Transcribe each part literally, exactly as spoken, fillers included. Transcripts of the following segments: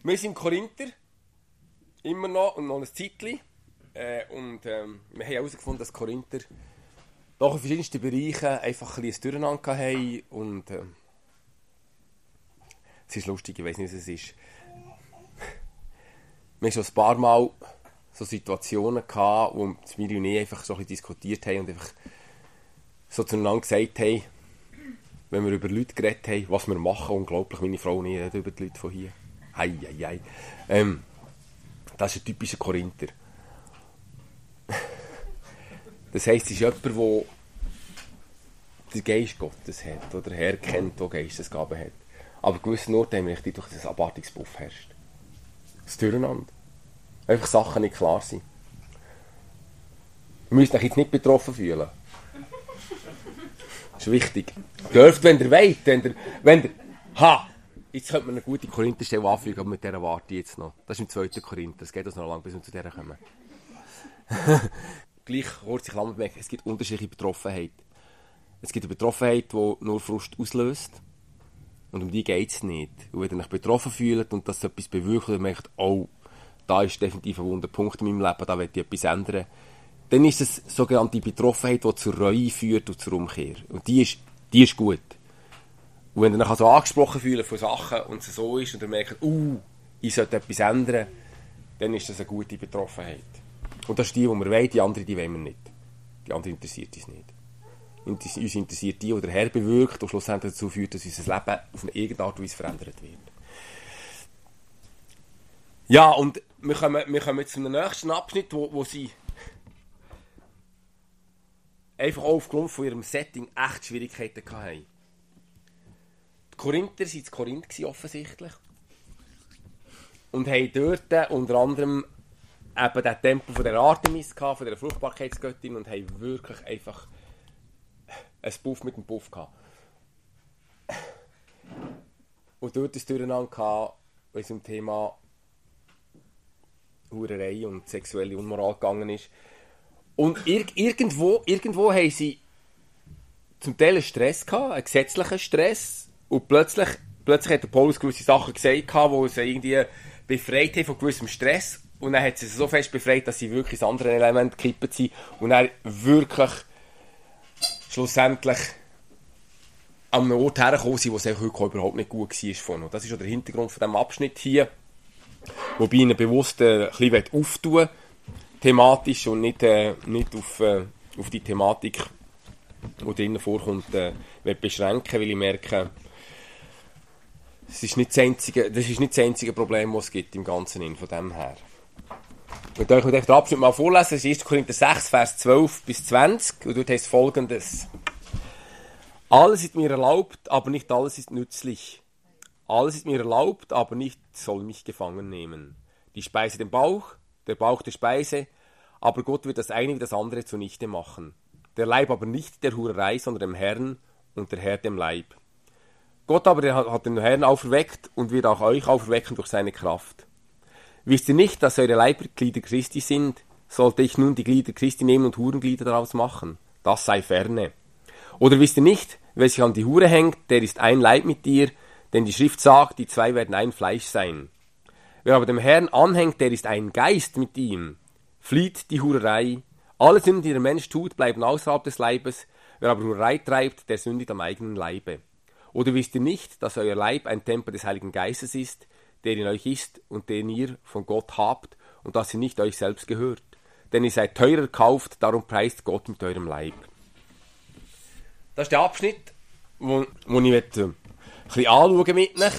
Wir sind Korinther, immer noch und noch ein Zeitchen. Äh, und ähm, wir haben herausgefunden, dass Korinther doch in verschiedensten Bereichen einfach ein bisschen Durcheinander haben. Und äh, es ist lustig, ich weiss nicht, was es ist. Wir haben schon ein paar Mal so Situationen gehabt, wo Miri und ich einfach so ein bisschen diskutiert haben und einfach so zueinander gesagt haben, wenn wir über Leute geredet haben, was wir machen. Unglaublich, meine Frau und ich reden über die Leute von hier. Hei, hei, hei. Ähm, das ist ein typischer Korinther. Das heisst, es ist jemand, der den Geist Gottes hat oder der Herr kennt, der Geistesgaben hat. Aber gewissen Orten haben wir richtig durch das Abartungsbuff herrscht. Das Durcheinander. Einfach Sachen nicht klar sind. Ihr müsst euch jetzt nicht betroffen fühlen. Das ist wichtig. Dürft, wenn ihr wollt, wenn ihr, wenn ihr, ha! Jetzt könnte man eine gute Korintherstelle anfügen, aber mit dieser warte ich jetzt noch. Das ist im zweiten Korinther, es geht uns noch lange, bis wir zu dieser kommen. Gleich kurze Klammerbemerkung, es gibt unterschiedliche Betroffenheit. Es gibt eine Betroffenheit, die nur Frust auslöst. Und um die geht es nicht. Und wenn ihr euch betroffen fühlt und das etwas bewirkt und merkt, oh, da ist definitiv ein Wunderpunkt in meinem Leben, da will ich etwas ändern, dann ist es sogenannte Betroffenheit, die zur Reue führt und zur Umkehr. Und die ist, die ist gut. Und wenn ihr euch also angesprochen fühlt von Sachen und es so ist und ihr merkt, uh, ich sollte etwas ändern, dann ist das eine gute Betroffenheit. Und das ist die, die wir wollen, die andere, die wollen wir nicht. Die andere interessiert uns nicht. Uns interessiert die, die der Herr bewirkt und schlussendlich dazu führt, dass unser Leben auf eine irgendeine Art und Weise verändert wird. Ja, und wir kommen, wir kommen zu einem nächsten Abschnitt, wo, wo sie einfach auch aufgrund von ihrem Setting echt Schwierigkeiten hatten. Die Korinther waren in Korinth offensichtlich und haben dort unter anderem eben den Tempel von der Artemis gehabt, von der Fruchtbarkeitsgöttin, und haben wirklich einfach ein Puff mit dem Puff gehabt. Und dort ist Durcheinander gehabt, weil es um das Thema Hurerei und sexuelle Unmoral gegangen ist. Und ir- irgendwo, irgendwo haben sie zum Teil einen Stress gehabt, einen gesetzlichen Stress. Und plötzlich, plötzlich hat der Paulus gewisse Sachen gesagt, die sie irgendwie befreit haben von gewissem Stress. Und dann hat sie so fest befreit, dass sie wirklich ins andere Element gekippt sind. Und dann wirklich schlussendlich an einem Ort hergekommen sind, wo es heute überhaupt nicht gut war. Und das ist auch der Hintergrund von diesem Abschnitt hier. Wobei ich ihn bewusst äh, ein bisschen auftun will, thematisch, und nicht, äh, nicht auf, äh, auf die Thematik, die drinnen vorkommt, äh, beschränken, weil ich merke, das ist nicht das einzige, das ist nicht das einzige Problem, das es gibt im Ganzen in, von dem her. Ich möchte euch den Abschnitt mal vorlesen. Das ist erster Korinther sechs, Vers zwölf bis zwanzig. Und dort heißt Folgendes: Alles ist mir erlaubt, aber nicht alles ist nützlich. Alles ist mir erlaubt, aber nicht soll mich gefangen nehmen. Die Speise den Bauch, der Bauch der Speise, aber Gott wird das eine wie das andere zunichte machen. Der Leib aber nicht der Hurerei, sondern dem Herrn, und der Herr dem Leib. Gott aber hat den Herrn auferweckt und wird auch euch auferwecken durch seine Kraft. Wisst ihr nicht, dass eure Leibglieder Christi sind? Sollte ich nun die Glieder Christi nehmen und Hurenglieder daraus machen? Das sei ferne. Oder wisst ihr nicht, wer sich an die Hure hängt, der ist ein Leib mit dir, denn die Schrift sagt, die zwei werden ein Fleisch sein. Wer aber dem Herrn anhängt, der ist ein Geist mit ihm. Flieht die Hurerei. Alle Sünden, die der Mensch tut, bleiben außerhalb des Leibes. Wer aber Hurerei treibt, der sündigt am eigenen Leibe. Oder wisst ihr nicht, dass euer Leib ein Tempel des Heiligen Geistes ist, der in euch ist und den ihr von Gott habt, und dass ihr nicht euch selbst gehört? Denn ihr seid teurer gekauft, darum preist Gott mit eurem Leib. Das ist der Abschnitt, wo, wo ich möchte, äh, ein bisschen anschauen mit euch.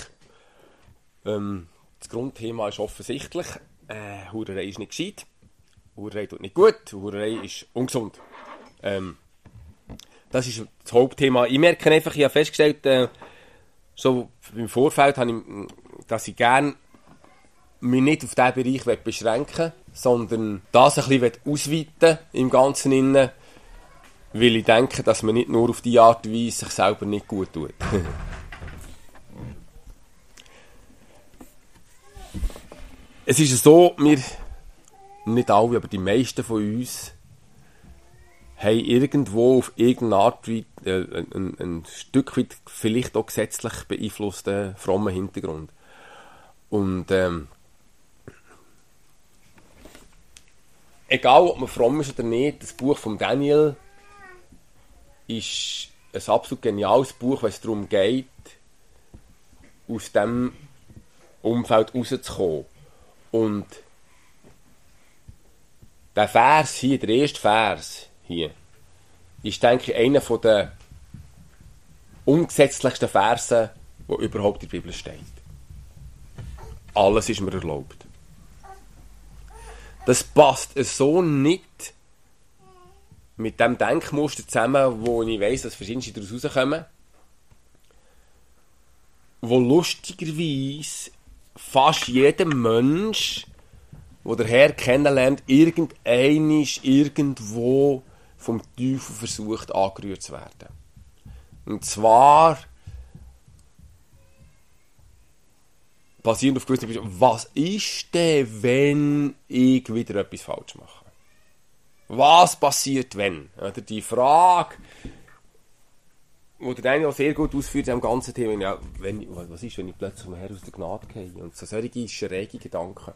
Ähm, das Grundthema ist offensichtlich. Äh, Hurerei ist nicht gescheit. Hurerei tut nicht gut. Hurerei ist ungesund. Ähm, das ist das Hauptthema. Ich merke einfach, ich habe festgestellt, äh, so im Vorfeld, habe ich, dass ich gerne mich nicht auf diesen Bereich beschränken will, sondern das ein bisschen ausweiten im Ganzen innen, weil ich denke, dass man nicht nur auf diese Art und Weise sich selber nicht gut tut. Es ist so, wir, nicht alle, aber die meisten von uns, haben irgendwo auf irgendeine Art äh, ein, ein Stück weit vielleicht auch gesetzlich beeinflussten frommen Hintergrund. Und ähm, egal, ob man fromm ist oder nicht, das Buch von Daniel ist ein absolut geniales Buch, wenn es darum geht, aus diesem Umfeld rauszukommen. Und der Vers hier, der erste Vers hier, ist, denke ich, einer der ungesetzlichsten Verse, die überhaupt in der Bibel steht. Alles ist mir erlaubt. Das passt so nicht mit dem Denkmuster zusammen, wo ich weiss, dass verschiedenste daraus rauskommen, wo lustigerweise fast jeder Mensch, der der Herr kennenlernt, irgendeinisch irgendwo vom Teufel versucht, angerührt zu werden. Und zwar basierend auf gewissen Beispielen, was ist denn, wenn ich wieder etwas falsch mache? Was passiert, wenn? Oder die Frage, die der Daniel sehr gut ausführt, am ganzen Thema, ja, wenn, was ist, wenn ich plötzlich vom Herrn aus der Gnade gehe? Und so solche schräge Gedanken.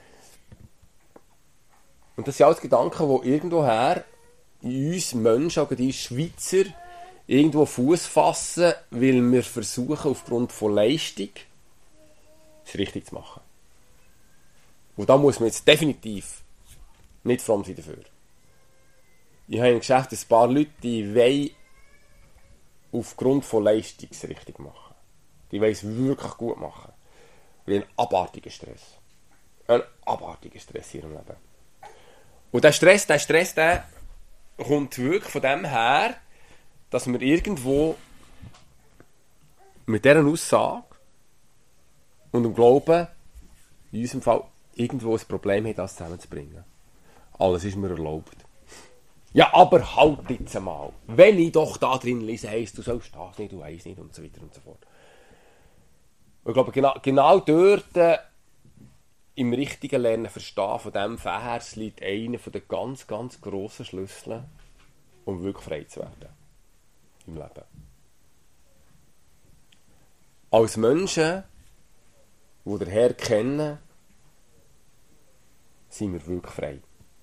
Und das sind alles Gedanken, die irgendwoher in uns Menschen, auch in uns Schweizer, irgendwo Fuß fassen, weil wir versuchen, aufgrund von Leistung es richtig zu machen. Und da muss man jetzt definitiv nicht fromm sein dafür. Ich habe im Geschäft ein paar Leute, die wollen aufgrund von Leistung es richtig machen. Die wollen es wirklich gut machen. Weil einen abartigen Stress. Einen abartigen Stress in ihrem Leben. Und der Stress, der Stress, der kommt wirklich von dem her, dass wir irgendwo mit dieser Aussage und dem Glauben, in unserem Fall, irgendwo ein Problem haben, das zusammenzubringen. Alles ist mir erlaubt. Ja, aber halt jetzt einmal. Wenn ich doch da drin lese, heisst, du sollst das nicht, du heisst nicht und so weiter und so fort. Und ich glaube, genau, genau dort äh, im richtigen Lernen verstehen von diesem Vers liegt einer der ganz, ganz grossen Schlüssel, um wirklich frei zu werden im Leben. Als Menschen, die den Herrn kennen, sind wir wirklich frei.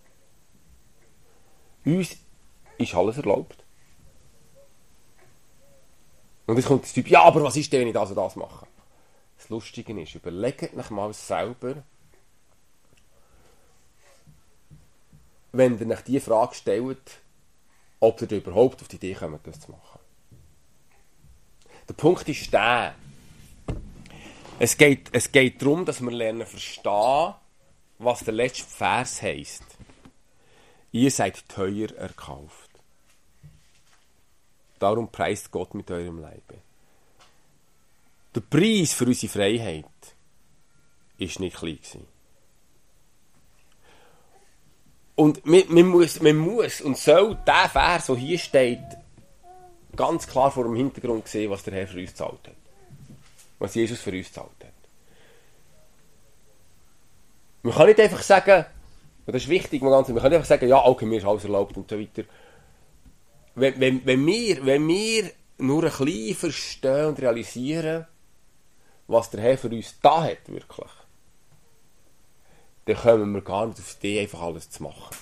Uns ist alles erlaubt. Und jetzt kommt das Typ, ja, aber was ist denn, wenn ich das und das mache? Das Lustige ist, überlegt euch mal selber, wenn ihr euch die Frage stellt, ob ihr überhaupt auf die Idee kommt, das zu machen. Der Punkt ist der, es geht, es geht darum, dass wir lernen verstehen, was der letzte Vers heisst. Ihr seid teuer erkauft. Darum preist Gott mit eurem Leibe. Der Preis für unsere Freiheit ist nicht klein gewesen. Und man, man, muss, man muss und soll der Vers, der hier steht, ganz klar vor dem Hintergrund sehen, was der Herr für uns gezahlt hat. Was Jesus für uns gezahlt hat. Man kann nicht einfach sagen, und das ist wichtig, man kann nicht einfach sagen, ja, okay, mir ist alles erlaubt und so weiter. Wenn, wenn, wenn, wir, wenn wir nur ein bisschen verstehen und realisieren, was der Herr für uns da hat, wirklich, dann kommen wir gar nicht auf die Idee, einfach alles zu machen.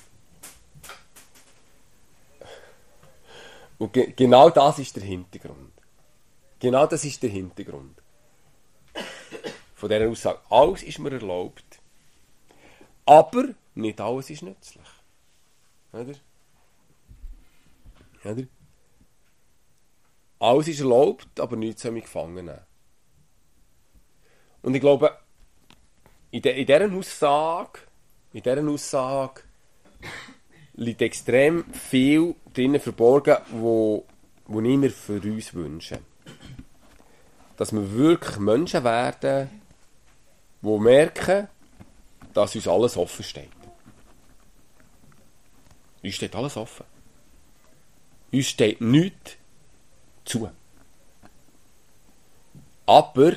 Und ge- genau das ist der Hintergrund. Genau das ist der Hintergrund von dieser Aussage. Alles ist mir erlaubt, aber nicht alles ist nützlich. Oder? Oder? Alles ist erlaubt, aber nichts soll mich gefangen nehmen. Und ich glaube, in, de, in dieser Aussage, in dieser Aussage liegt extrem viel drinnen verborgen, wo, wo ich mir für uns wünsche. Dass wir wirklich Menschen werden, die merken, dass uns alles offen steht. Uns steht alles offen. Uns steht nichts zu. Aber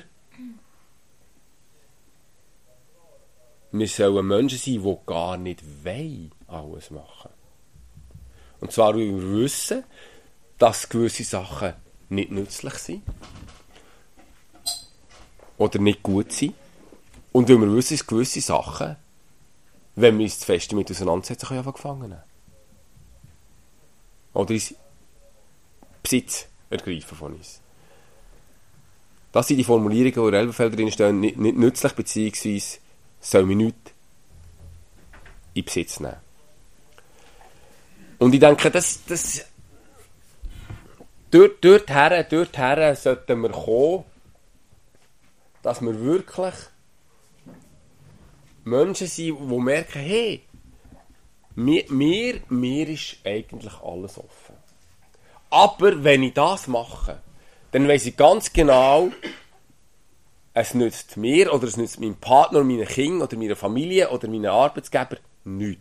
wir sollen Menschen sein, die gar nicht wollen, alles machen. Und zwar, weil wir wissen, dass gewisse Sachen nicht nützlich sind oder nicht gut sind Und weil wir wissen, dass gewisse Sachen, wenn wir uns zu fest damit auseinandersetzen, können wir einfach gefangen nehmen. Oder ins Besitz ergreifen von uns. Das sind die Formulierungen, die in Elberfelder drin stehen, nicht, nicht nützlich, beziehungsweise soll man nichts in Besitz nehmen. Und ich denke, das, das dort, dorthin, dorthin sollten wir kommen, dass wir wirklich Menschen sind, die merken, hey, mir, mir, mir ist eigentlich alles offen. Aber wenn ich das mache, dann weiss ich ganz genau, es nützt mir oder es nützt meinem Partner, meinen Kindern oder meiner Familie oder meinen Arbeitsgeber nichts.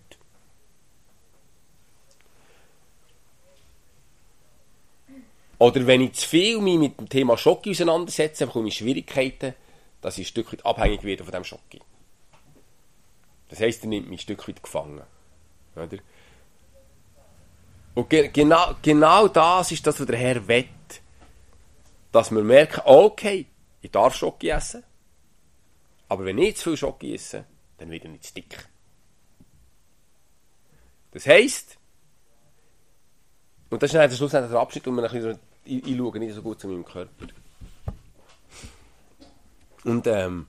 Oder wenn ich zu viel mich mit dem Thema Schoki auseinandersetze, bekomme ich Schwierigkeiten, dass ich ein Stück weit abhängig werde von diesem Schoki. Das heisst, er nimmt mich ein Stück weit gefangen. Oder? Und ge- genau, genau das ist das, was der Herr will. Dass wir merken, okay, ich darf Schoki essen, aber wenn ich zu viel Schoki esse, dann wird er nicht zu dick. Das heisst, und das ist dann der schlussendliche der Abschnitt, und man ein bisschen, ich, ich schaue nicht so gut zu meinem Körper. Und ähm,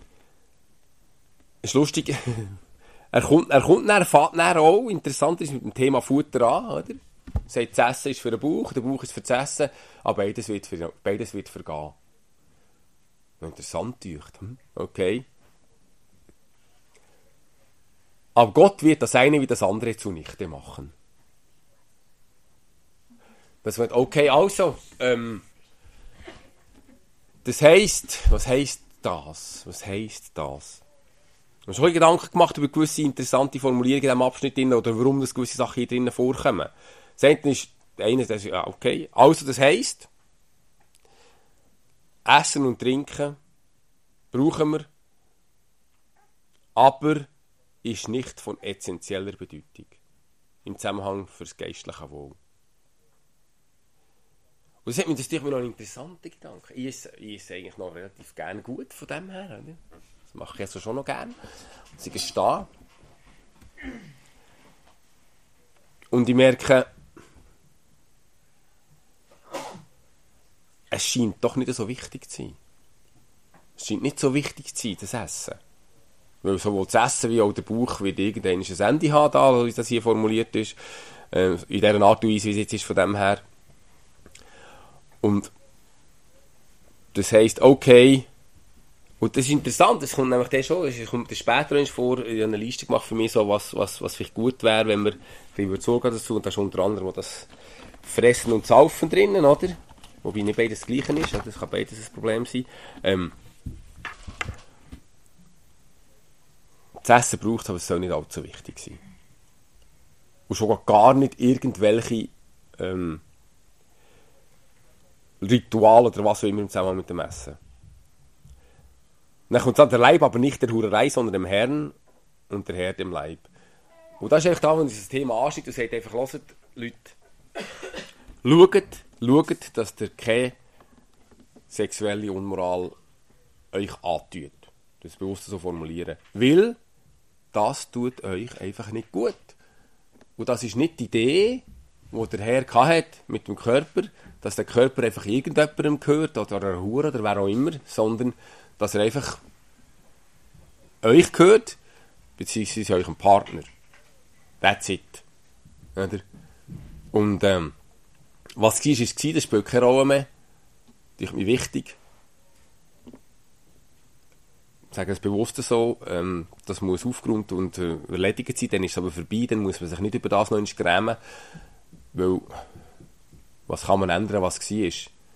ist lustig, er kommt, er kommt dann, er fährt dann auch, interessant ist, mit dem Thema Futter an, oder? Er sagt, das Essen ist für den Bauch, der Bauch ist für das Essen, aber beides wird, für, beides wird vergehen. Interessant, deucht. Hm? Okay. Aber Gott wird das eine wie das andere zunichte machen. Das wird, okay, also, ähm, das heisst, was heisst das? Was heisst das? Ich habe schon Gedanken gemacht über gewisse interessante Formulierungen in diesem Abschnitt drin, oder warum das gewisse Sachen hier drinnen vorkommen. Das eine ist, eine, das ist, ja, okay. Also, das heisst, Essen und Trinken brauchen wir, aber ist nicht von essentieller Bedeutung im Zusammenhang für das geistliche Wohl. Und das hat mir, das ist natürlich noch ein interessanter Gedanke. Ich esse, ich esse eigentlich noch relativ gerne gut von dem her. Oder? Das mache ich also schon noch gerne. Und sie gestehen. Und ich merke, es scheint doch nicht so wichtig zu sein. Es scheint nicht so wichtig zu sein, das Essen. Weil sowohl das Essen wie auch der Bauch wird irgendwann ein Ende haben, da, wie das hier formuliert ist. Äh, in dieser Art und Weise, wie es jetzt ist von dem her. Und das heisst, okay, und das ist interessant, das kommt nämlich dann schon, es kommt dann später vor, ich habe eine Liste gemacht für mich, so, was, was, was vielleicht gut wäre, wenn wir ein bisschen dazu, und da ist unter anderem das Fressen und Saufen drinnen, oder? Wobei nicht beides das Gleiche ist, das kann beides ein Problem sein. Ähm, das Essen braucht, aber es soll nicht allzu wichtig sein. Und schon gar nicht irgendwelche ähm, Ritual oder was auch immer im Zusammenhang mit dem Essen. Dann kommt dann der Leib, aber nicht der Hurerei, sondern dem Herrn und der Herr dem Leib. Und das ist eigentlich da, wenn dieses Thema ansteigt und sagt einfach, hört, Leute, schaut, schaut, dass ihr keine sexuelle Unmoral euch antut. Das bewusst so formulieren. Weil das tut euch einfach nicht gut. Und das ist nicht die Idee, die der Herr hatte mit dem Körper, dass der Körper einfach irgendjemandem gehört, oder einer Hure, oder wer auch immer, sondern dass er einfach euch gehört, beziehungsweise eurem Partner. That's it. Oder? Und ähm, was war, ist es, das spielt keine Rolle mehr. Das ist mir wichtig. Ich sage es bewusst so, ähm, das muss aufgeräumt und äh, erledigt sein, dann ist es aber vorbei, dann muss man sich nicht über das noch grämen, weil was kann man ändern, was war?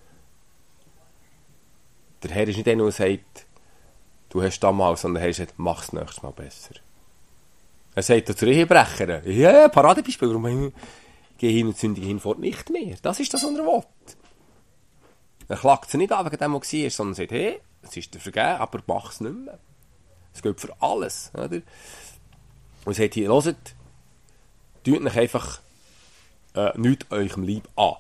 Der Herr ist nicht der, der sagt, du hast damals, sondern der Herr sagt, mach es nächstes Mal besser. Er sagt zu Ehebrecher, ja, ja, Paradebeispiel, warum gehe hin und sündige hinfort nicht mehr. Das ist das, was er will. Er klagt sie nicht an, wegen dem, was war, sondern sagt, hey, es ist dir vergeben, aber mach es nicht mehr. Es gilt für alles. Oder? Und er sagt hier, hört, tut euch einfach äh, nichts eurem Leib an.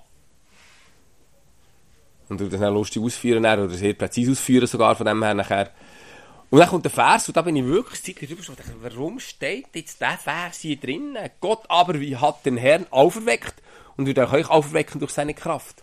Und du das dann lustig ausführen, oder sehr präzise ausführen sogar von dem her nachher. Und dann kommt der Vers, und da bin ich wirklich zeitlich drüber geschaut, warum steht jetzt der Vers hier drinnen? Gott aber, wie hat den Herrn auferweckt und wird auch euch auferwecken durch seine Kraft.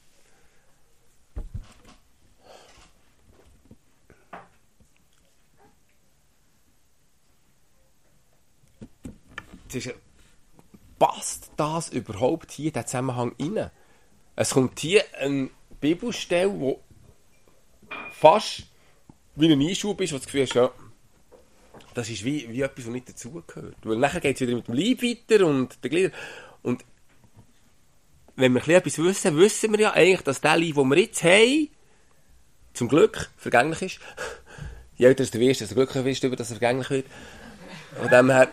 Ist, passt das überhaupt hier in den Zusammenhang rein? Es kommt hier eine Bibelstelle, die fast wie ein Einschub ist, wo das Gefühl hast, ja, das ist wie, wie etwas, was nicht dazugehört. Weil nachher geht es wieder mit dem Leib weiter und der Glieder. Und wenn wir etwas wissen, wissen wir ja eigentlich, dass der Leib, den wir jetzt haben, zum Glück vergänglich ist. Je älter du wirst, desto glücklicher wirst du darüber, dass er vergänglich wird. Von dem her...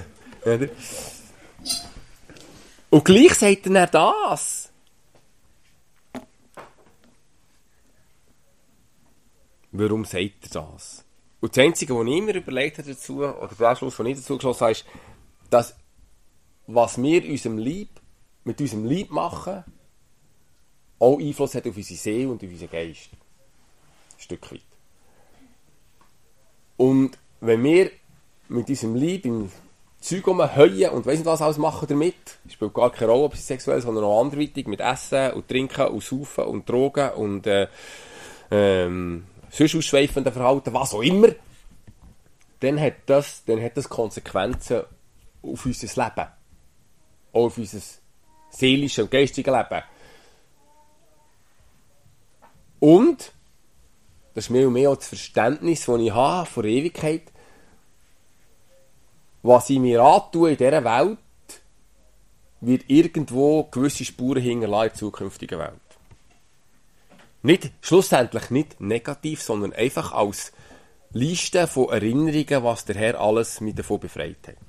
Und gleich sagt er das. Warum sagt er das? Und das Einzige, was ich mir überlegt habe dazu, oder der Anschluss, den ich dazu geschlossen habe, ist, dass was wir unserem Leib, mit unserem Leib machen, auch Einfluss hat auf unsere Seele und auf unseren Geist. Ein Stück weit. Und wenn wir mit unserem Leib im Zeug heuen und weiss nicht was alles machen damit, spielt gar keine Rolle, ob es sexuell ist, sondern auch anderweitig, mit Essen und Trinken und Saufen und Drogen und äh, ähm, sonst ausschweifenden Verhalten, was auch immer, dann hat das, dann hat das Konsequenzen auf unser Leben. Auch auf unser seelisches und geistiges Leben. Und, das ist mehr und mehr auch das Verständnis, das ich habe von der Ewigkeit, was ich mir antue in dieser Welt, wird irgendwo gewisse Spuren hinterlassen in der zukünftigen Welt. Nicht, schlussendlich nicht negativ, sondern einfach als Liste von Erinnerungen, was der Herr alles mit davon befreit hat.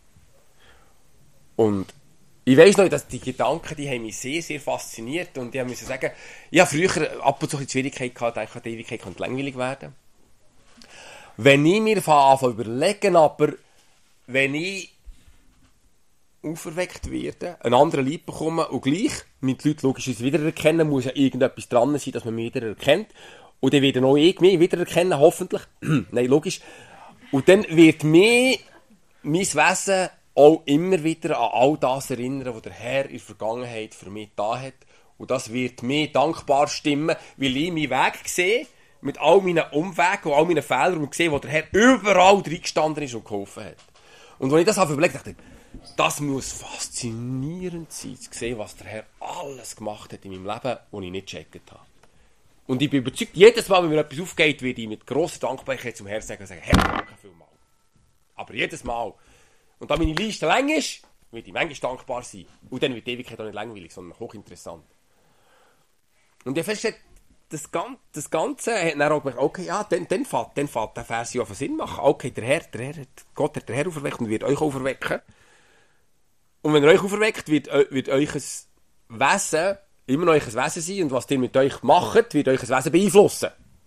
Und ich weiss noch, dass die Gedanken, die haben mich sehr, sehr fasziniert und ich musste sagen, ich habe früher ab und zu die Schwierigkeit gehabt, denke, die Ewigkeit könnte langweilig werden. Wenn ich mir anfange überlegen, aber wenn ich auferweckt werde, einen anderen Leib bekomme und gleich mit Leuten logischerweise wiedererkennen, muss ja irgendetwas dran sein, dass man mich wieder erkennt. Und dann wird auch ich mich wiedererkennen, hoffentlich. Nein, logisch. Und dann wird mich, mein Wesen auch immer wieder an all das erinnern, was der Herr in der Vergangenheit für mich da hat. Und das wird mir dankbar stimmen, weil ich meinen Weg sehe, mit all meinen Umwegen und all meinen Fehlern und sehe, wo der Herr überall reingestanden ist und geholfen hat. Und als ich das habe überlegt, dachte ich, das muss faszinierend sein, zu sehen, was der Herr alles gemacht hat in meinem Leben, das ich nicht gecheckt habe. Und ich bin überzeugt, jedes Mal, wenn mir etwas aufgeht, werde ich mit grosser Dankbarkeit zum Herrn sagen, sagen, Herr, danke vielmals. Aber jedes Mal. Und da meine Liste lang ist, werde ich manchmal dankbar sein. Und dann wird die Ewigkeit auch nicht langweilig, sondern hochinteressant. Und ich habe festgestellt, das Ganze, das Ganze hat dann auch gemerkt, okay, ja, dann, dann fährt, dann fährt der Vers ja auf Sinn machen. Okay, der Herr, der Herr, Gott hat der Herr auferweckt und wird euch auferwecken. Und wenn er euch auferweckt, wird, wird euch ein Wesen immer noch euch ein Wesen sein und was ihr mit euch macht, wird euch ein Wesen beeinflussen.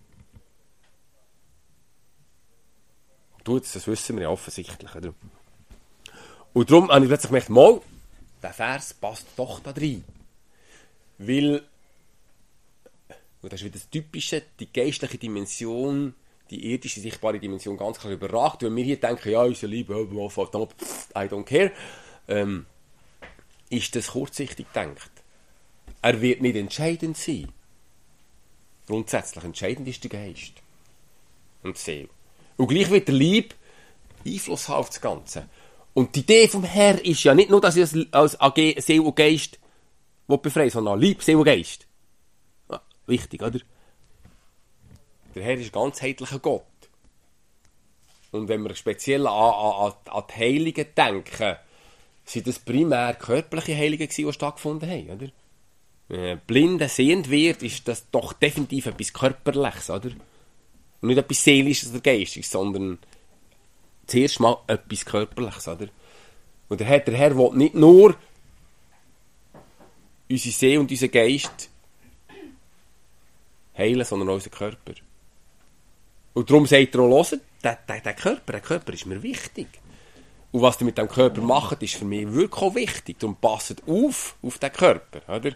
Tut's, das wissen wir ja offensichtlich, oder? Und darum habe ich plötzlich gemerkt, mal, der Vers passt doch da rein. Weil, und das ist wieder das Typische, die geistliche Dimension, die irdische, sichtbare Dimension ganz klar überragt. Wenn wir hier denken, ja, unser Liebe, I don't care, ähm, ist das kurzsichtig gedacht. Er wird nicht entscheidend sein. Grundsätzlich entscheidend ist der Geist und die Seele. Und gleich wird der Leib Einfluss haben auf das Ganze. Und die Idee vom Herr ist ja nicht nur, dass ich als A G Seele und Geist befreien, sondern Leib, Seele und Geist. Ja, wichtig, oder? Der Herr ist ein ganzheitlicher Gott. Und wenn wir speziell an, an, an die Heiligen denken, sind das primär körperliche Heiligen gewesen, die stattgefunden haben, oder? Wenn ein Blinder sehend wird, ist das doch definitiv etwas Körperliches, oder? Und nicht etwas Seelisches oder Geistiges, sondern zuerst mal etwas Körperliches, oder? Und der Herr, der Herr will nicht nur unsere Seele und unseren Geist heilen, sondern auch unseren Körper. Und darum sagt er auch, hört, der, der, der Körper, der Körper ist mir wichtig. Und was ihr mit dem Körper macht, ist für mich wirklich auch wichtig. Darum passt auf, auf den Körper, oder?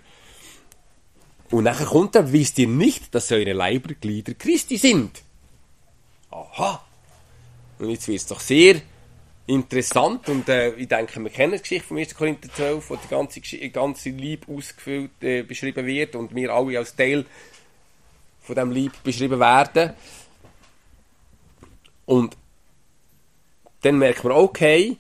Und nachher kommt er, wisst ihr nicht, dass eure Leiber Glieder Christi sind. aha. Und jetzt wird es doch sehr interessant und äh, ich denke, wir kennen die Geschichte vom ersten Korinther zwölf, wo die ganze, die ganze Liebe ausgefüllt, äh, beschrieben wird und wir alle als Teil von diesem Liebe beschrieben werden. Und dann merkt man, okay,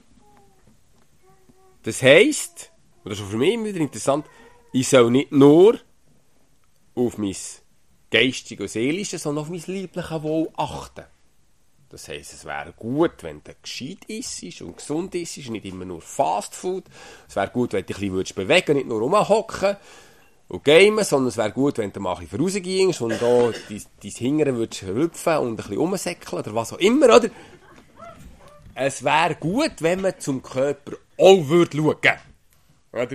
das heisst, und das ist auch für mich immer wieder interessant, ich soll nicht nur auf mein geistiges und seelisches, sondern auf mein liebliches Wohl achten. Das heisst, es wäre gut, wenn du gescheit isst und gesund isst und nicht immer nur Fast Food. Es wäre gut, wenn du dich ein bisschen bewegen würdest, nicht nur rumhocken und gamen, sondern es wäre gut, wenn du mal ein bisschen rausgehst und da dein, dein Hingern würdest hüpfen und ein bisschen rumsäckeln oder was auch immer, oder? Es wäre gut, wenn man zum Körper auch würde schauen würde. Oder?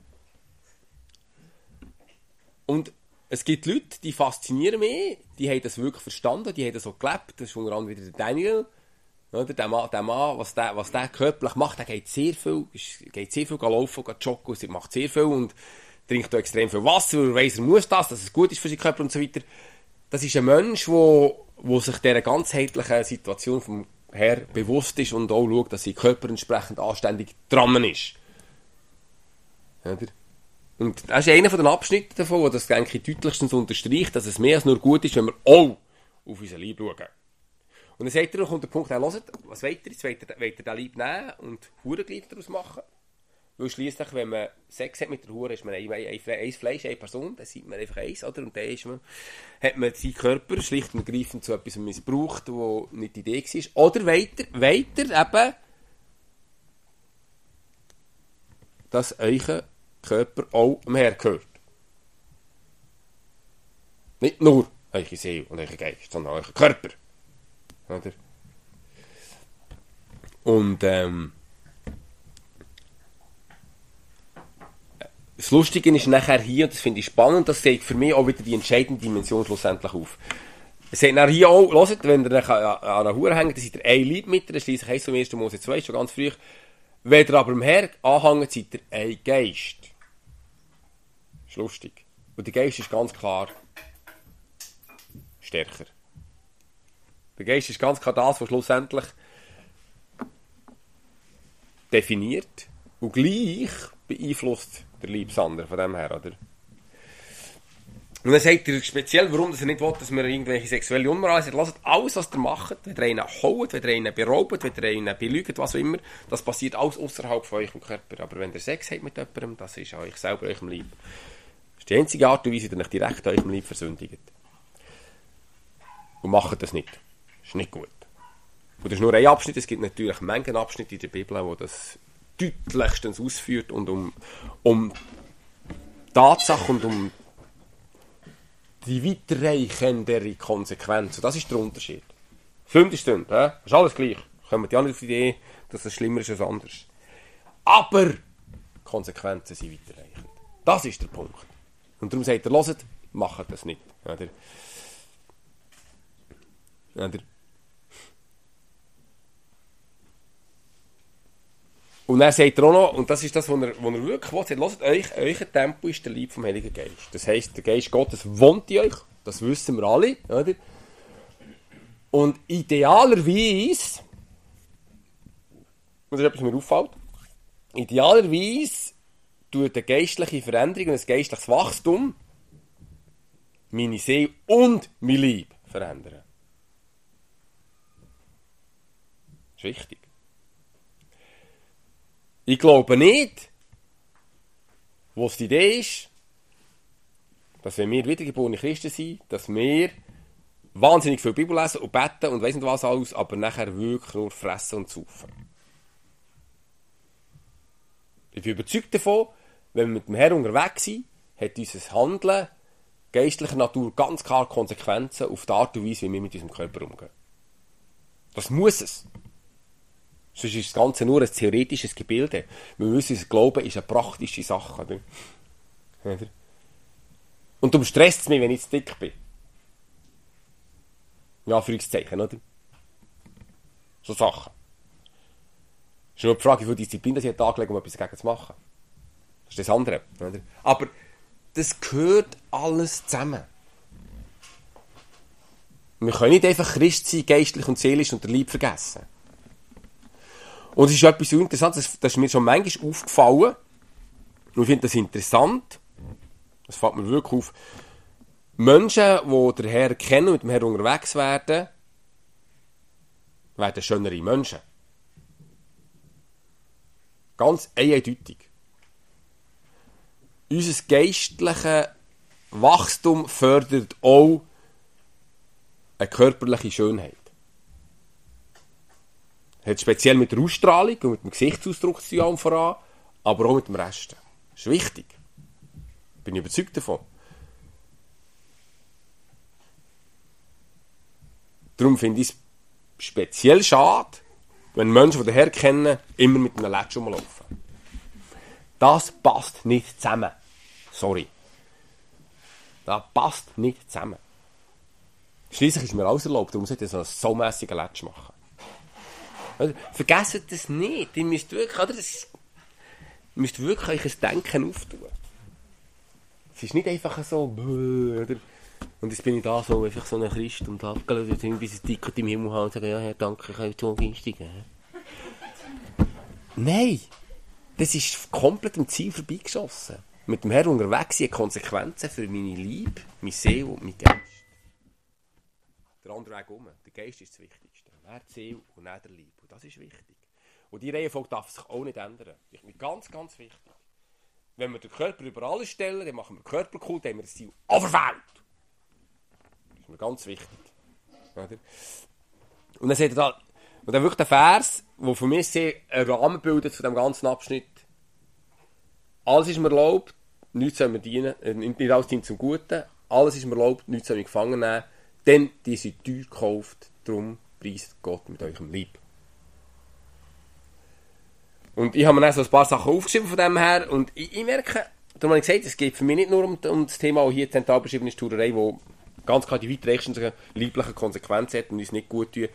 Und es gibt Leute, die faszinieren mich, die haben das wirklich verstanden, die haben das so gelebt. Das ist unter anderem wieder der Daniel. Oder? Der Mann, der Mann was, der, was der körperlich macht, der geht sehr viel, geht sehr viel laufen, geht joggen, er macht sehr viel und trinkt auch extrem viel Wasser, weil er weiss, er muss das, dass es gut ist für seinen Körper und so weiter. Das ist ein Mensch, der wo, wo sich dieser ganzheitlichen Situation vom Herr bewusst ist und auch schaut, dass sein Körper entsprechend anständig dran ist. Oder? Und das ist einer von den Abschnitten davon, wo das, denke ich, deutlichstens unterstreicht, dass es mehr als nur gut ist, wenn wir auch auf unser Leib schauen. Und dann sagt er noch unter den Punkt, hey, hört, was wollt ihr jetzt? Wollt ihr, wollt ihr den Leib nehmen und Hurenglieder daraus machen? Weil schliesslich, wenn man Sex hat mit der Hure, ist man ein, ein, ein Fleisch, eine Person, dann sieht man einfach eins, oder? Und dann ist man, hat man seinen Körper schlicht und ergreifend zu etwas missbraucht, wo nicht die Idee war. Oder weiter, weiter eben, dass euer Körper auch am Herr gehört. Nicht nur eure Seele und euer Geist, sondern euer Körper. Oder? Und ähm, das Lustige ist nachher hier, und das finde ich spannend, das zeigt für mich auch wieder die entscheidende Dimension schlussendlich auf. Es sagt nachher hier auch, hört, wenn ihr an einer Hure hängt, dann seid ihr ein Leib mit, dann schliesslich heisst es zum ersten Mose zwei, schon ganz früh. Wenn ihr aber am Herr anhängt, seid ihr ein Geist. Das ist lustig. Und der Geist ist ganz klar stärker. Der Geist ist ganz klar das, was schlussendlich definiert und gleich beeinflusst der Leibsander von dem her, oder? Und dann sagt er speziell, warum er nicht will, dass wir irgendwelche sexuelle Unmoral sind. Lasst alles, was ihr macht, wenn ihr einen haut, wenn ihr einen beraubt, wenn ihr einen belügt, was auch immer, das passiert alles außerhalb von eurem Körper. Aber wenn ihr Sex habt mit jemandem, das ist an euch selber, eurem Leib. Das ist die einzige Art und Weise, wie ihr euch direkt an eurem Leib versündigt. Und macht das nicht. Das ist nicht gut. Und das ist nur ein Abschnitt, es gibt natürlich Mengen Abschnitte in der Bibel, wo das deutlichstens ausführt und um, um Tatsache und um die weitreichendere Konsequenz. Und das ist der Unterschied. Sünde ist Sünde, äh? Das ist alles gleich. Kommt ja nicht auf die Idee, dass es schlimmer ist als anders. Aber Konsequenzen sind weiterreichend. Das ist der Punkt. Und darum sagt er, hört, macht das nicht. Oder? Oder? Und dann sagt er auch noch, und das ist das, was er, was er wirklich will, sagt, hört, euch, euer Tempo ist der Leib vom Heiligen Geist. Das heisst, der Geist Gottes wohnt in euch, das wissen wir alle, oder? Und idealerweise, und das ist etwas, was mir auffällt, idealerweise tut eine geistliche Veränderung und ein geistliches Wachstum meine Seele und mein Leib verändern. Das ist wichtig. Ich glaube nicht, wo es die Idee ist, dass wenn wir wiedergeborene Christen sind, dass wir wahnsinnig viel Bibel lesen und beten und weiss nicht was alles, aber nachher wirklich nur fressen und saufen. Ich bin überzeugt davon, wenn wir mit dem Herrn unterwegs sind, hat unser Handeln geistlicher Natur ganz klar Konsequenzen auf die Art und Weise, wie wir mit unserem Körper umgehen. Das muss es. Sonst ist das Ganze nur ein theoretisches Gebilde. Wir wissen, unser Glauben ist eine praktische Sache. Oder? Oder? Und darum stresst es mich, wenn ich zu dick bin. Ja, Anführungszeichen, oder? So Sachen. Es ist nur die Frage, wie viel Disziplin das ich an den Tag lege, um etwas dagegen zu machen. Das ist das andere. Oder? Aber das gehört alles zusammen. Wir können nicht einfach Christ sein, geistlich und seelisch und den Leib vergessen. Und es ist etwas so interessant, das, das ist mir schon manchmal aufgefallen. Und ich finde das interessant. Das fällt mir wirklich auf. Menschen, die den Herrn kennen und mit dem Herrn unterwegs werden, werden schönere Menschen. Ganz eindeutig. Unser geistliches Wachstum fördert auch eine körperliche Schönheit. Hat speziell mit der Ausstrahlung und mit dem Gesichtsausdruck zu tun, voran, aber auch mit dem Rest. Das ist wichtig. Bin ich überzeugt davon. Darum finde ich es speziell schade, wenn Menschen, die den Herrn kennen, immer mit einem Letsch rumlaufen. Das passt nicht zusammen. Sorry. Das passt nicht zusammen. Schliesslich ist mir alles erlaubt, darum sollte ich so einen so mässigen Letsch machen. Also, vergesst das nicht. Ihr müsst wirklich, oder, das, ihr müsst wirklich euch ein Denken auftun. Es ist nicht einfach so, oder? Und jetzt bin ich da so, einfach so ein Christ und abgelöst, bis ich Ticket im Himmel habe und sage, ja, Herr, danke, ich habe so günstig. Nein! Das ist komplett am Ziel vorbeigeschossen. Mit dem Herrn unterwegs sind Konsequenzen für meine Liebe, meine Seele und mein Geist. Der andere Weg um. Der Geist ist das Wichtigste. Dann die Seele und dann der Liebe. Und das ist wichtig. Und die Reihenfolge darf sich auch nicht ändern. Das ist mir ganz, ganz wichtig. Wenn wir den Körper über alles stellen, dann machen wir Körperkult, dann haben wir das Ziel verfehlt. Das ist mir ganz wichtig. Und dann seht ihr da, und dann wirklich der Vers, der für mich sehr einen Rahmen bildet zu diesem ganzen Abschnitt. Alles ist mir erlaubt, nichts soll mir dienen, äh, nicht alles dient zum Guten. Alles ist mir erlaubt, nichts soll mir gefangen nehmen. Denn die sind teuer gekauft, darum preist Gott mit eurem Leib. Und ich habe mir dann so ein paar Sachen aufgeschrieben von dem her. Und ich, ich merke, darum habe ich gesagt, es geht für mich nicht nur um, um das Thema, das hier zentral beschrieben ist, Tuerei, wo ganz klar die weitreichsten leiblichen Konsequenzen hat und uns nicht gut tun.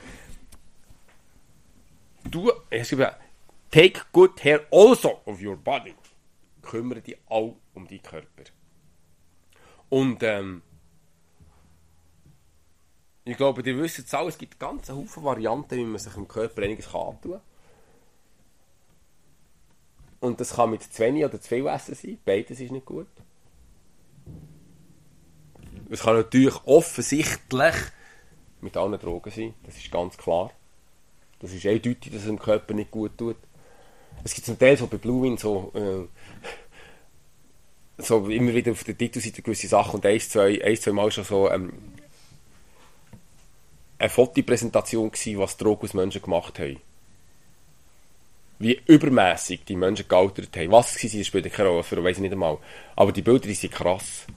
Du, ich schreibe, take good care also of your body. Kümmere dich auch um deinen Körper. Und ähm, ich glaube, ihr wisst es auch, es gibt ganz viele Varianten, wie man sich im Körper einiges antun kann. Und das kann mit zu wenig oder zu viel Essen sein. Beides ist nicht gut. Es kann natürlich offensichtlich mit allen Drogen sein. Das ist ganz klar. Das ist eindeutig, dass es dem Körper nicht gut tut. Es gibt zum Teil so bei Blue Win so, äh, so immer wieder auf der Titelseite gewisse Sachen und eins, zwei, eins, zwei Mal schon so ähm, eine Fotopräsentation gsi, was Drogen aus Menschen gemacht haben. Wie übermässig die Menschen gealtert haben. Was sie sind, spielt keine Rolle, das weiss ich nicht einmal. Aber die Bilder, die sind krass.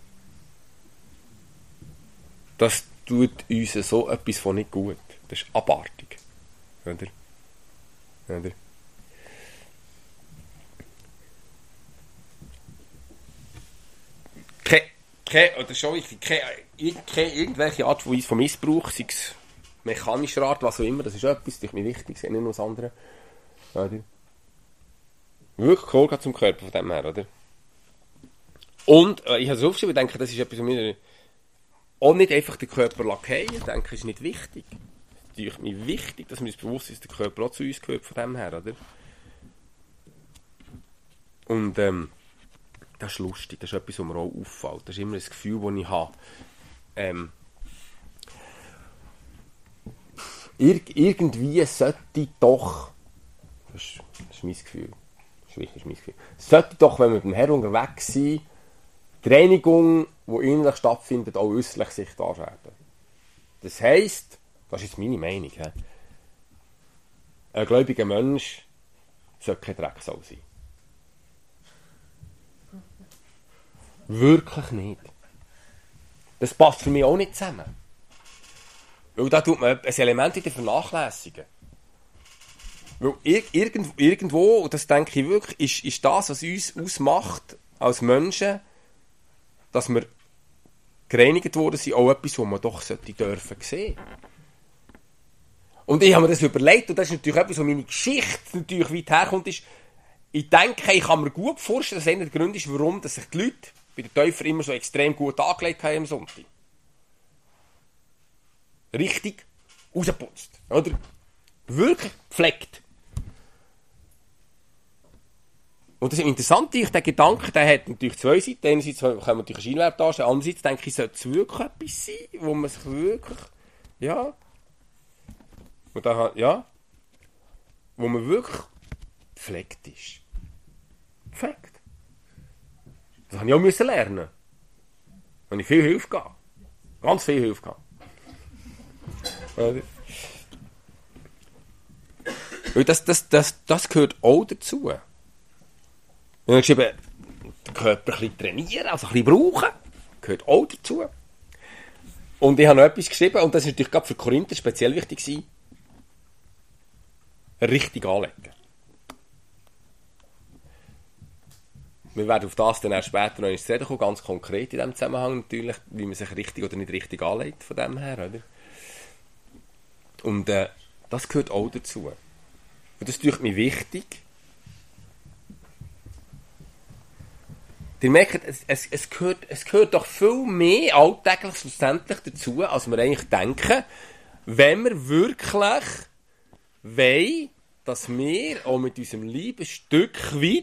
Das tut uns so etwas von nicht gut. Das ist abartig. Oder? Oder? Keine, keine, oder schon wichtig, keine, keine irgendwelche Art von, von Missbrauch, sei es mechanischer Art, was auch immer, das ist etwas, das ist mir wichtig, nicht nur das andere. Oder? Wirklich cool zum Körper von dem her, oder? Und äh, ich habe es aufgeschrieben, ich denke, das ist etwas, was mir auch nicht einfach den Körper lackieren, ich denke, das ist nicht wichtig. Es ist mir wichtig, dass wir uns bewusst sind, dass der Körper auch zu uns gehört von dem her, oder? Und ähm, das ist lustig, das ist etwas, was mir auch auffällt. Das ist immer das Gefühl, das ich habe. Ähm, ir- irgendwie sollte doch, das ist, das ist mein Gefühl, das ist, das ist mein Gefühl, sollte doch, wenn wir mit dem Herrn unterwegs sind, die Reinigung, die innerlich stattfindet, auch äußerlich sichtbar werden. Das heisst, das ist jetzt meine Meinung, he? Ein gläubiger Mensch sollte kein Drecksau sein. Wirklich nicht. Das passt für mich auch nicht zusammen. Weil da tut man ein Element in der vernachlässigen. Weil ir- irgendwo, irgendwo, und das denke ich wirklich, ist, ist das, was uns ausmacht als Menschen, dass wir gereinigt worden sind, auch etwas, was man doch sollte dürfen sehen. Und ich habe mir das überlegt, und das ist natürlich etwas, was meine Geschichte natürlich weit herkommt, ist, ich denke, ich kann mir gut vorstellen, dass einer der Gründe ist, warum dass sich die Leute bei den Täufern immer so extrem gut angelegt haben am Sonntag. richtig rausgeputzt. Oder? Wirklich gepflegt. Und das ist interessant, der Gedanke, der hat natürlich zwei Seiten. Einerseits kann man natürlich einen Scheinwert darstellen, andererseits denke ich, sollte es wirklich etwas sein, wo man sich wirklich, ja, und da, ja, wo man wirklich gepflegt ist. Gepflegt. Das habe ich auch müssen lernen. Da habe ich viel Hilfe gehabt. Ganz viel Hilfe gehabt. Und das, das, das, das gehört auch dazu. Und dann geschrieben, den Körper ein bisschen trainieren, also ein bisschen brauchen, gehört auch dazu. Und ich habe noch etwas geschrieben, und das ist natürlich gerade für Korinther speziell wichtig gewesen, richtig anlegen. Wir werden auf das dann erst später noch ins Reden kommen, ganz konkret in diesem Zusammenhang natürlich, wie man sich richtig oder nicht richtig anlegt von dem her, oder? Und äh, das gehört auch dazu. Und das ist natürlich mir wichtig. Ihr merkt, es, es, es, gehört, es gehört doch viel mehr alltäglich schlussendlich dazu, als wir eigentlich denken, wenn wir wirklich wollen, dass wir auch mit unserem Leben ein Stück weit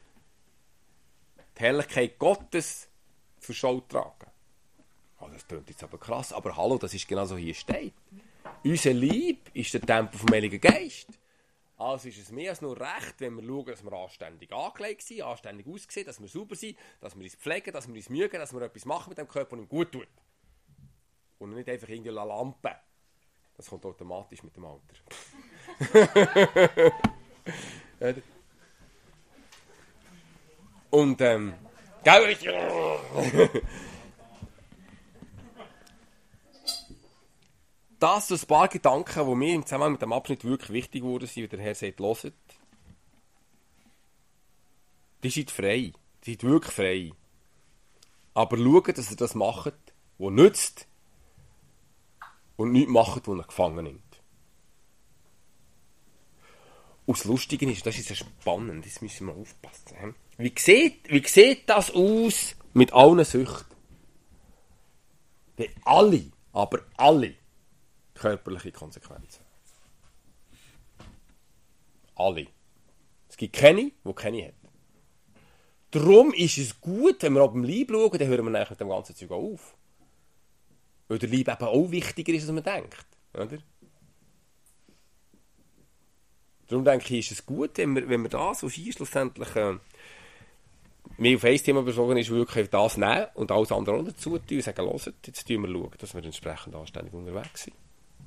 die Herrlichkeit Gottes zur Schau tragen. Oh, das klingt jetzt aber krass, aber hallo, das ist genau so, hier steht. Unser Lieb ist der Tempel vom Heiligen Geist. Also ist es mehr als nur recht, wenn wir schauen, dass wir anständig angelegt sind, anständig aussehen, dass wir sauber sind, dass wir uns pflegen, dass wir uns mühen, dass wir etwas machen mit dem Körper, und ihm gut tut. Und nicht einfach irgendwie eine Lampe. Das kommt automatisch mit dem Alter. Und, ähm, das sind ein paar Gedanken, die mir im Zusammenhang mit dem Abschnitt wirklich wichtig wurden, wie der Herr sagt, hört. Die seid frei. Die seid wirklich frei. Aber schaut, dass ihr das macht, was nützt, und nichts macht, was ihr gefangen nimmt. Und das Lustige ist, das ist ja spannend, das müssen wir aufpassen. Wie sieht, wie sieht das aus mit allen Süchten? Wie alle, aber alle körperliche Konsequenzen. Alle. Es gibt keine, die keine hat. Darum ist es gut, wenn wir auf dem Leib schauen, dann hören wir eigentlich mit dem ganzen Zeug auf. Weil der Leib eben auch wichtiger ist, als man denkt. Oder? Darum denke ich, ist es gut, wenn wir, wenn wir das, was hier schlussendlich äh, mehr auf ein Thema bezogen ist, wirklich das nehmen und alles andere auch dazu tun und sagen, hört, jetzt schauen wir, schauen, dass wir entsprechend anständig unterwegs sind.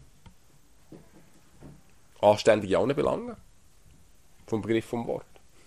Anständig in allen Belangen. Vom Begriff vom Wort.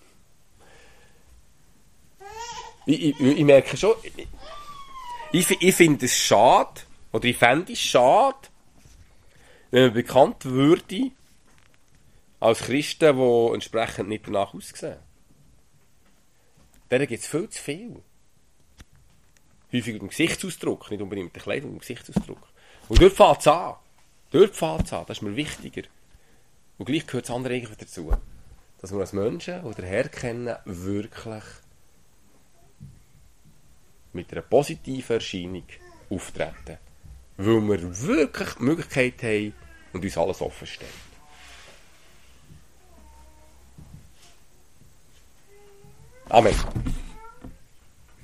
Ich, ich, ich merke schon, ich, ich, ich finde es schade, oder ich fände es schade, wenn man bekannt würde, als Christen, die entsprechend nicht danach aussehen. Denen gibt es viel zu viel. Häufig mit dem Gesichtsausdruck, nicht unbedingt mit der Kleidung, mit dem Gesichtsausdruck. Und dort fängt es an. Dort fängt es an, das ist mir wichtiger. Und gleich gehört das andere eigentlich dazu. Dass wir als Menschen, die den Herrn kennen, wirklich mit einer positiven Erscheinung auftreten. Weil wir wirklich die Möglichkeit haben und uns alles offen steht. Amen.